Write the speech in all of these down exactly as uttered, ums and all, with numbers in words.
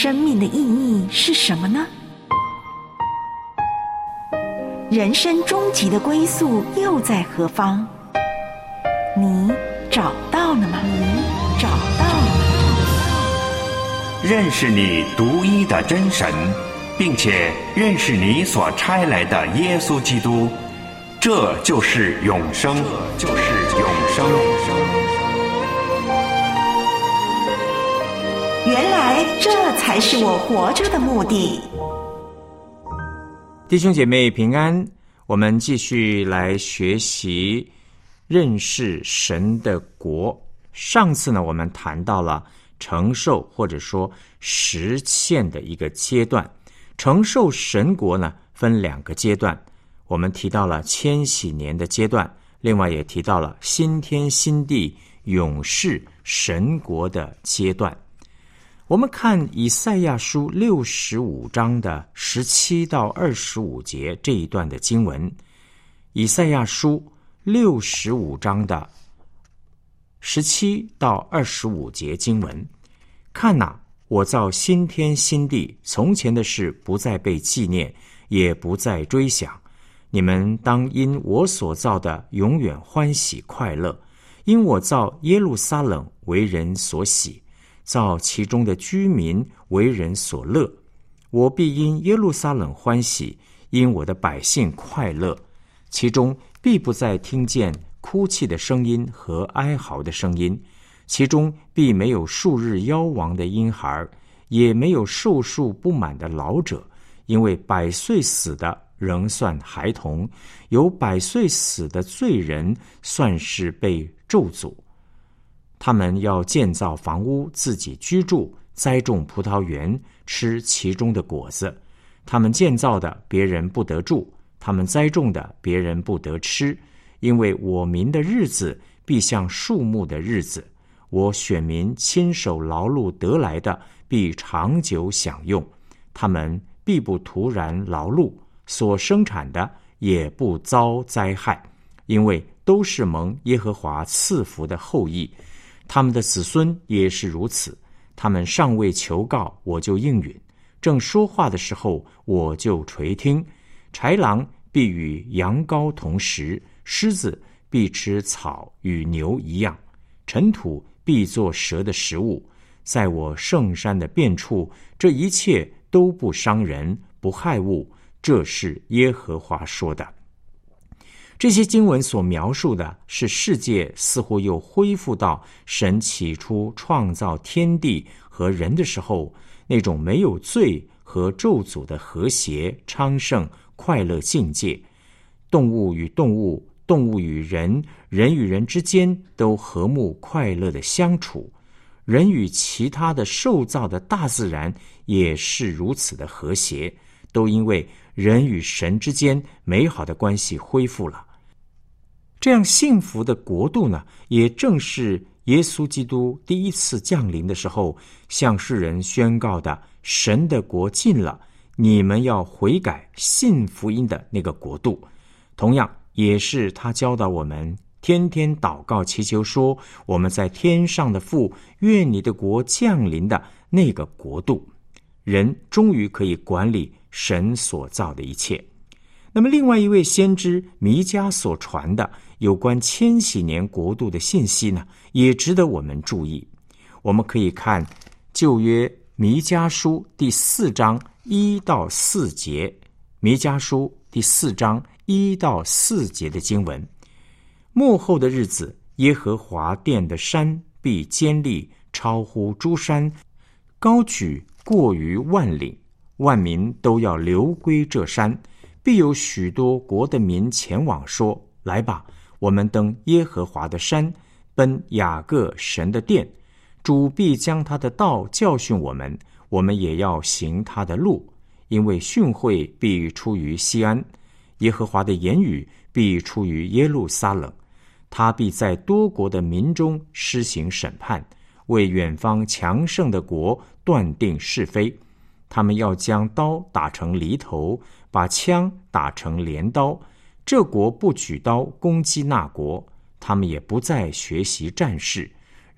生命的意义是什么呢？人生终极的归宿又在何方？你找到了吗？你找到了吗？ 认识你独一的真神，并且认识你所差来的耶稣基督，这就是永生，这就是永生。 原来这才是我活着的目的。 弟兄姐妹平安，我们继续来学习认识神的国。上次呢，我们谈到了承受或者说实现的一个阶段。承受神国呢，分两个阶段，我们提到了千禧年的阶段，另外也提到了新天新地永世神国的阶段。我们看以赛亚书六十五章的十七到二十五节这一段的经文。以赛亚书六十五章的十七到二十五节经文，看哪，我造新天新地，从前的事不再被纪念，也不再追想。你们当因我所造的永远欢喜快乐，因我造耶路撒冷为人所喜，造其中的居民为人所乐。我必因耶路撒冷欢喜，因我的百姓快乐，其中必不再听见哭泣的声音和哀嚎的声音，其中必没有数日夭亡的婴孩，也没有寿数不满的老者，因为百岁死的仍算孩童，有百岁死的罪人算是被咒诅。他们要建造房屋自己居住，栽种葡萄园吃其中的果子。他们建造的别人不得住，他们栽种的别人不得吃，因为我民的日子必像树木的日子，我选民亲手劳碌得来的必长久享用，他们必不突然劳碌，所生产的也不遭灾害，因为都是蒙耶和华赐福的后裔。他们的子孙也是如此，他们尚未求告，我就应允；正说话的时候，我就垂听。豺狼必与羊羔同食，狮子必吃草与牛一样，尘土必作蛇的食物。在我圣山的遍处，这一切都不伤人，不害物，这是耶和华说的。这些经文所描述的是世界似乎又恢复到神起初创造天地和人的时候那种没有罪和咒诅的和谐、昌盛、快乐境界。动物与动物，动物与人，人与人之间都和睦快乐的相处。人与其他的受造的大自然也是如此的和谐，都因为人与神之间美好的关系恢复了。这样幸福的国度呢，也正是耶稣基督第一次降临的时候向世人宣告的神的国近了，你们要悔改信福音的那个国度。同样也是他教导我们天天祷告祈求说，我们在天上的父，愿你的国降临的那个国度。人终于可以管理神所造的一切。那么另外一位先知弥迦所传的有关千禧年国度的信息呢，也值得我们注意。我们可以看旧约弥迦书第四章一到四节，弥迦书第四章一到四节的经文：末后的日子，耶和华殿的山必坚立，超乎诸山，高举过于万岭，万民都要流归这山。必有许多国的民前往说，来吧，我们登耶和华的山，奔雅各神的殿。主必将他的道教训我们，我们也要行他的路。因为训诲必出于西安，耶和华的言语必出于耶路撒冷。他必在多国的民中施行审判，为远方强盛的国断定是非。他们要将刀打成犁头，把枪打成镰刀。这国不举刀攻击那国，他们也不再学习战事。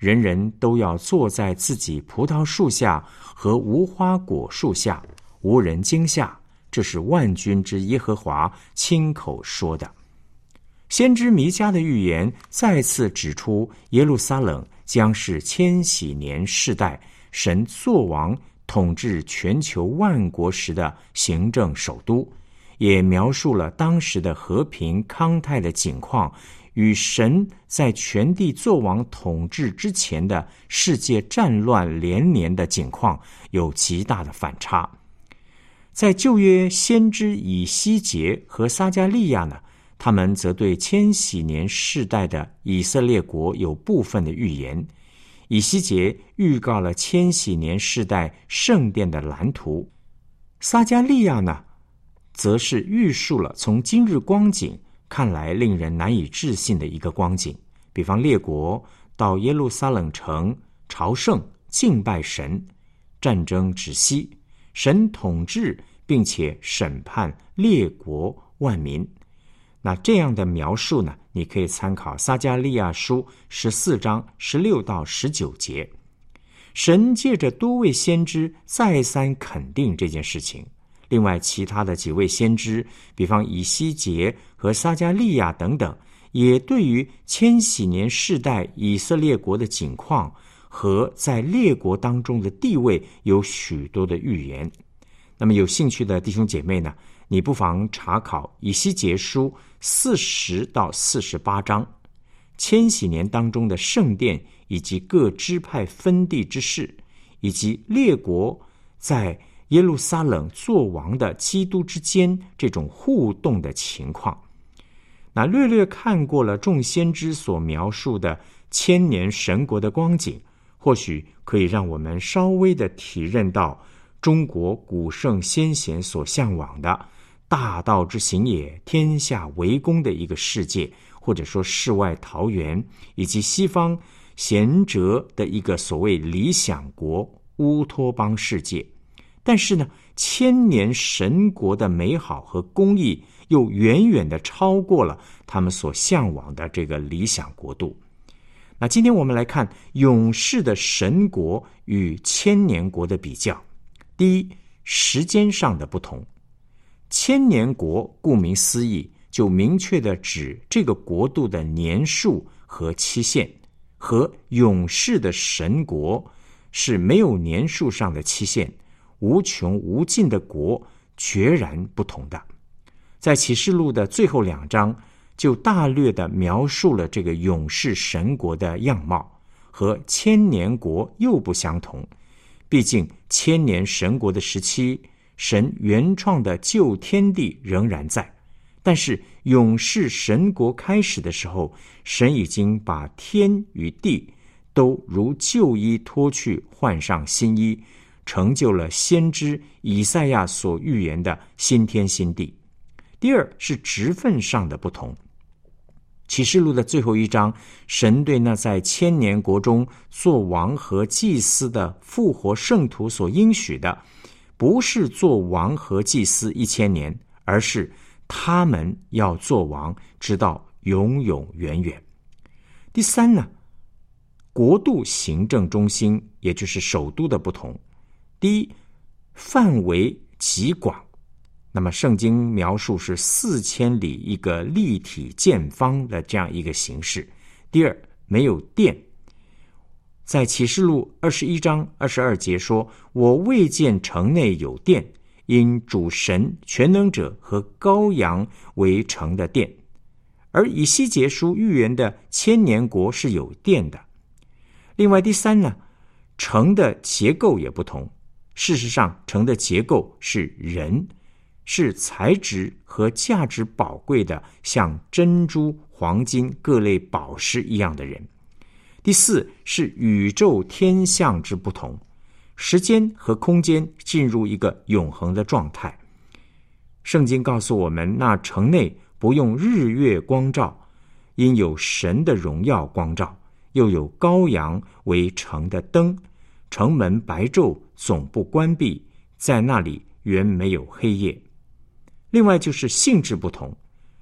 人人都要坐在自己葡萄树下和无花果树下，无人惊吓。这是万军之耶和华亲口说的。先知弥迦的预言再次指出，耶路撒冷将是千禧年世代神作王统治全球万国时的行政首都，也描述了当时的和平康泰的景况与神在全地作王统治之前的世界战乱连年的景况有极大的反差。在旧约先知以西结和撒迦利亚呢，他们则对千禧年世代的以色列国有部分的预言。以西结预告了千禧年世代圣殿的蓝图，撒迦利亚呢，则是预述了从今日光景看来令人难以置信的一个光景，比方列国到耶路撒冷城朝圣敬拜神，战争止息，神统治并且审判列国万民。那这样的描述呢，你可以参考撒迦利亚书十四章十六到十九节。神借着多位先知再三肯定这件事情。另外其他的几位先知，比方以西结和撒迦利亚等等，也对于千禧年世代以色列国的景况和在列国当中的地位有许多的预言。那么有兴趣的弟兄姐妹呢，你不妨查考以西结书四十到四十八章，千禧年当中的圣殿以及各支派分地之事，以及列国在耶路撒冷作王的基督之间这种互动的情况。那略略看过了众先知所描述的千年神国的光景，或许可以让我们稍微的体认到中国古圣先贤所向往的大道之行也，天下为公的一个世界，或者说世外桃源，以及西方贤哲的一个所谓理想国乌托邦世界。但是呢，千年神国的美好和公义又远远的超过了他们所向往的这个理想国度。那今天我们来看永世的神国与千年国的比较。第一，时间上的不同。千年国顾名思义，就明确的指这个国度的年数和期限，和永世的神国是没有年数上的期限，无穷无尽的国决然不同的。在启示录的最后两章就大略的描述了这个永世神国的样貌，和千年国又不相同。毕竟千年神国的时期，神原创的旧天地仍然在，但是永世神国开始的时候，神已经把天与地都如旧衣脱去，换上新衣，成就了先知以赛亚所预言的新天新地。第二是职分上的不同。启示录的最后一章，神对那在千年国中做王和祭司的复活圣徒所应许的，不是做王和祭司一千年，而是他们要做王，直到永永远远。第三呢，国度行政中心，也就是首都的不同。第一，范围极广。那么圣经描述是四千里一个立体见方的这样一个形式。第二，没有殿。在启示录二十一章二十二节说，我未见城内有殿，因主神全能者和羔羊为城的殿。而以西结书预言的千年国是有殿的。另外第三呢，城的结构也不同。事实上城的结构是人，是材质和价值宝贵的，像珍珠、黄金、各类宝石一样的人。第四是宇宙天象之不同，时间和空间进入一个永恒的状态。圣经告诉我们，那城内不用日月光照，因有神的荣耀光照，又有羔羊为城的灯，城门白昼总不关闭，在那里原没有黑夜。另外就是性质不同，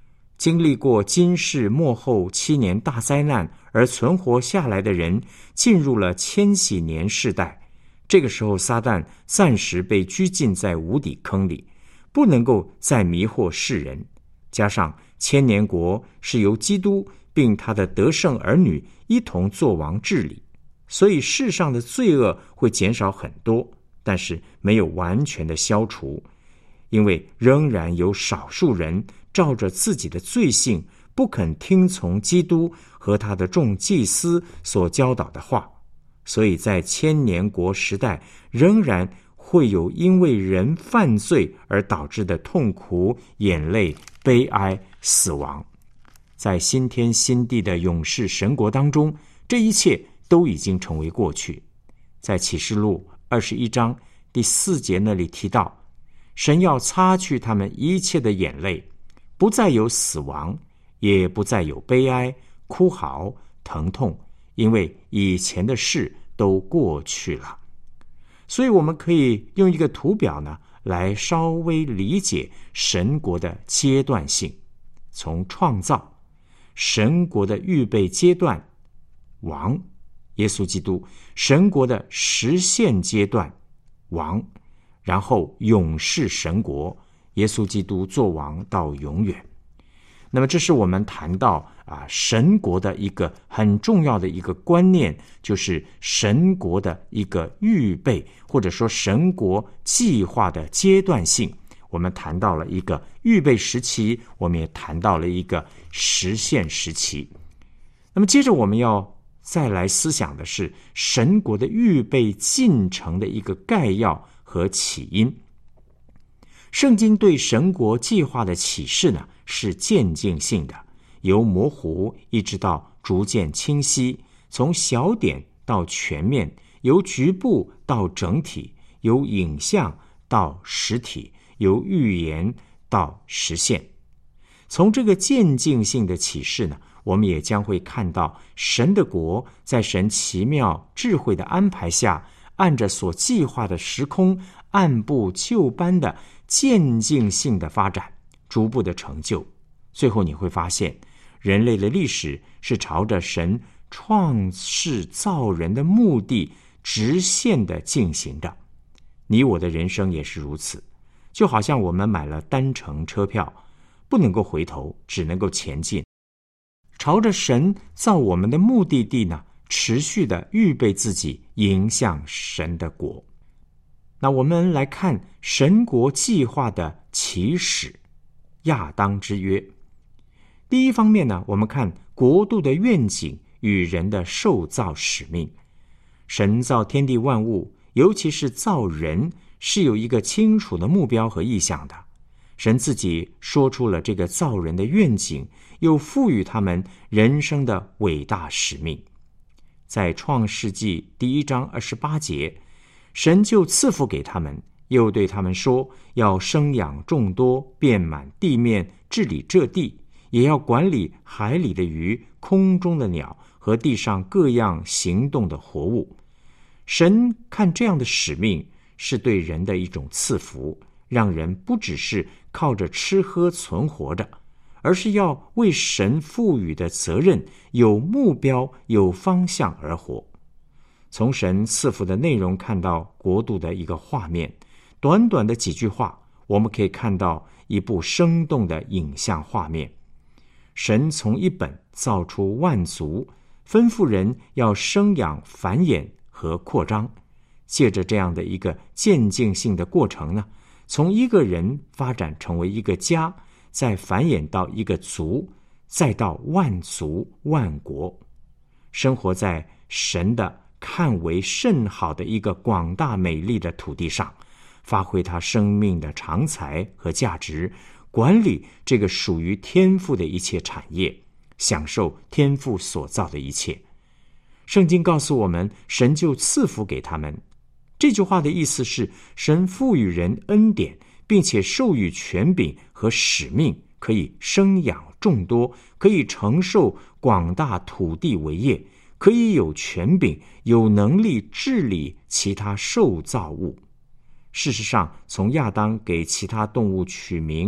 经历过今世末后七年大灾难而存活下来的人进入了千禧年世代。这个时候撒旦暂时被拘禁在无底坑里，不能够再迷惑世人。加上千年国是由基督并他的得胜儿女一同作王治理，所以世上的罪恶会减少很多，但是没有完全的消除，因为仍然有少数人照着自己的罪性不肯听从基督和他的众祭司所教导的话，所以在千年国时代仍然会有因为人犯罪而导致的痛苦、眼泪、悲哀、死亡。在新天新地的永世神国当中，这一切都已经成为过去。在启示录二十一章第四节那里提到，神要擦去他们一切的眼泪，不再有死亡，也不再有悲哀、哭嚎、疼痛，因为以前的事都过去了。所以我们可以用一个图表呢，来稍微理解神国的阶段性。从创造，神国的预备阶段，王，耶稣基督；神国的实现阶段，王，然后永世神国，耶稣基督作王到永远。那么这是我们谈到啊神国的一个很重要的一个观念，就是神国的一个预备，或者说神国计划的阶段性。我们谈到了一个预备时期，我们也谈到了一个实现时期。那么接着我们要再来思想的是神国的预备进程的一个概要和起因。圣经对神国计划的启示呢，是渐进性的，由模糊一直到逐渐清晰，从小点到全面，由局部到整体，由影像到实体，由预言到实现。从这个渐进性的启示呢，我们也将会看到神的国在神奇妙智慧的安排下，按着所计划的时空，按部就班的渐进性的发展，逐步的成就。最后你会发现，人类的历史是朝着神创世造人的目的直线的进行的。你我的人生也是如此，就好像我们买了单程车票，不能够回头，只能够前进，朝着神造我们的目的地呢，持续的预备自己迎向神的国。那我们来看神国计划的起始，亚当之约。第一方面呢，我们看国度的愿景与人的受造使命。神造天地万物，尤其是造人，是有一个清楚的目标和意向的。神自己说出了这个造人的愿景，又赋予他们人生的伟大使命。在创世纪第一章二十八节，神就赐福给他们，又对他们说，要生养众多，遍满地面，治理这地，也要管理海里的鱼，空中的鸟和地上各样行动的活物。神看这样的使命是对人的一种赐福，让人不只是靠着吃喝存活着，而是要为神赋予的责任有目标、有方向而活。从神赐福的内容看到国度的一个画面，短短的几句话，我们可以看到一部生动的影像画面。神从一本造出万族，吩咐人要生养繁衍和扩张。借着这样的一个渐进性的过程呢，从一个人发展成为一个家，再繁衍到一个族，再到万族万国，生活在神的看为甚好的一个广大美丽的土地上，发挥他生命的长才和价值，管理这个属于天父的一切产业，享受天父所造的一切。圣经告诉我们，神就赐福给他们。这句话的意思是，神赋予人恩典，并且授予权柄和使命，可以生养众多，可以承受广大土地为业，可以有权柄、有能力治理其他受造物。事实上，从亚当给其他动物取名，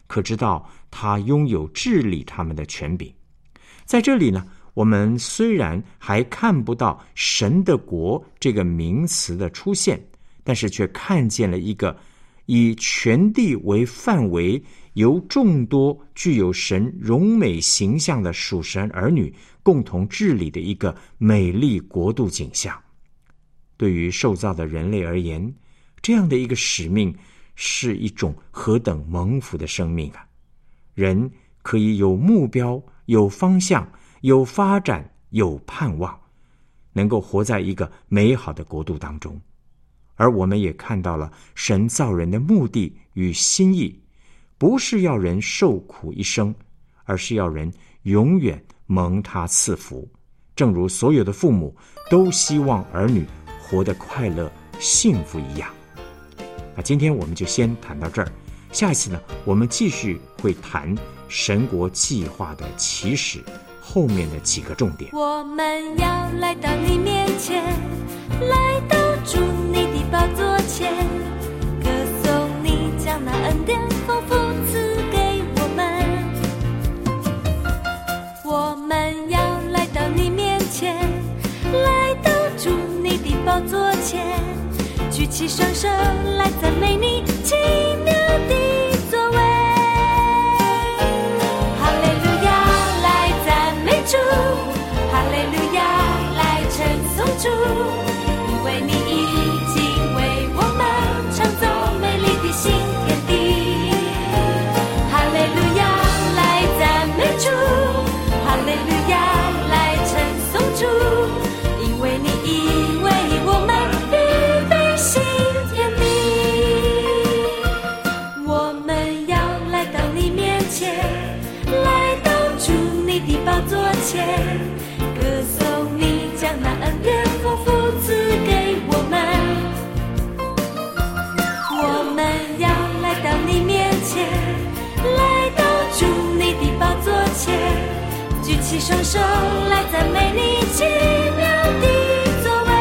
可知道他拥有治理他们的权柄。在这里呢，我们虽然还看不到神的国这个名词的出现，但是却看见了一个以全地为范围，由众多具有神荣美形象的属神儿女共同治理的一个美丽国度景象。对于受造的人类而言，这样的一个使命是一种何等蒙福的生命啊！人可以有目标、有方向、有发展、有盼望，能够活在一个美好的国度当中。而我们也看到了神造人的目的与心意，不是要人受苦一生，而是要人永远蒙他赐福。正如所有的父母都希望儿女活得快乐幸福一样。那今天我们就先谈到这儿，下一次呢，我们继续会谈神国计划的起始后面的几个重点。 我们要来到你面前，来到主你的宝座前，歌颂你将那恩典丰富赐给我们。我们要来到你面前，来到主你的宝座前，举起双手来赞美你奇妙的作为。哈利路亚，来赞美主，哈利路亚，来称颂主，因为你已经为我们创造美丽的新天地。哈利路亚，来赞美主，哈利路亚，来称颂主，因为你已为我们预备新天地。我们要来到你面前，来到主你的宝座前，歌颂你将那恩典丰富赐给我们。我们要来到你面前，来到主你的宝座前，举起双手来赞美你奇妙的作为。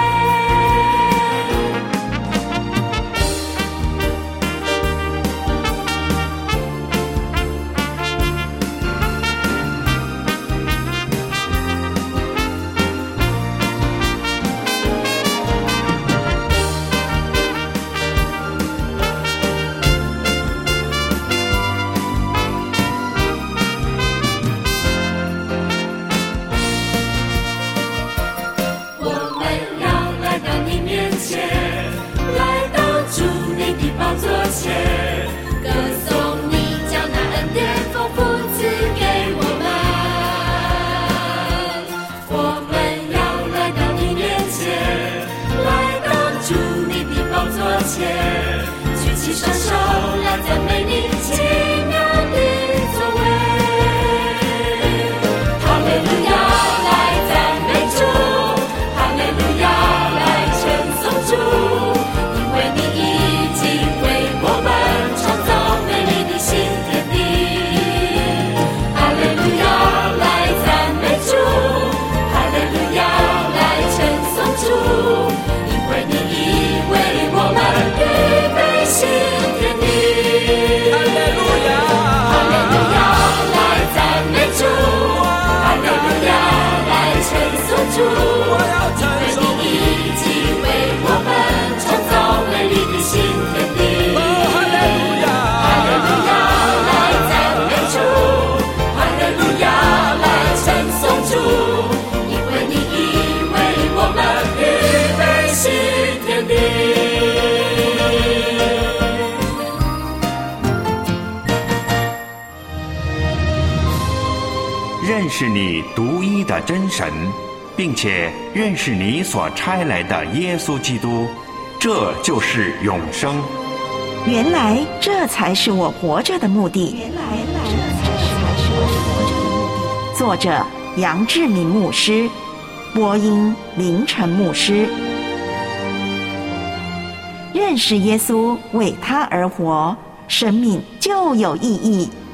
举起双手来赞美你奇妙的作为。哈利路亚，来赞美主，哈利路亚，来称颂主，因为你已经为我们创造美丽的新天地。哈利路亚，来赞美主，哈利路亚，来称颂主，因为你已为我们预备新天地。哈利路亚，哈利路亚，来赞美主，哈利路亚，来称颂主，因为你已经为我们创造美丽的新天地。哈利路亚，哈利路亚，来赞美主，哈利路亚，来称颂主，因为你已为我们预备新天地。 认识你独一的真神，并且认识你所差来的耶稣基督，这就是永生。 原来这才是我活着的目的。原来这才是我活着的目的。作者杨志明牧师，播音林晨牧师。认识耶稣，为他而活，生命就有意义。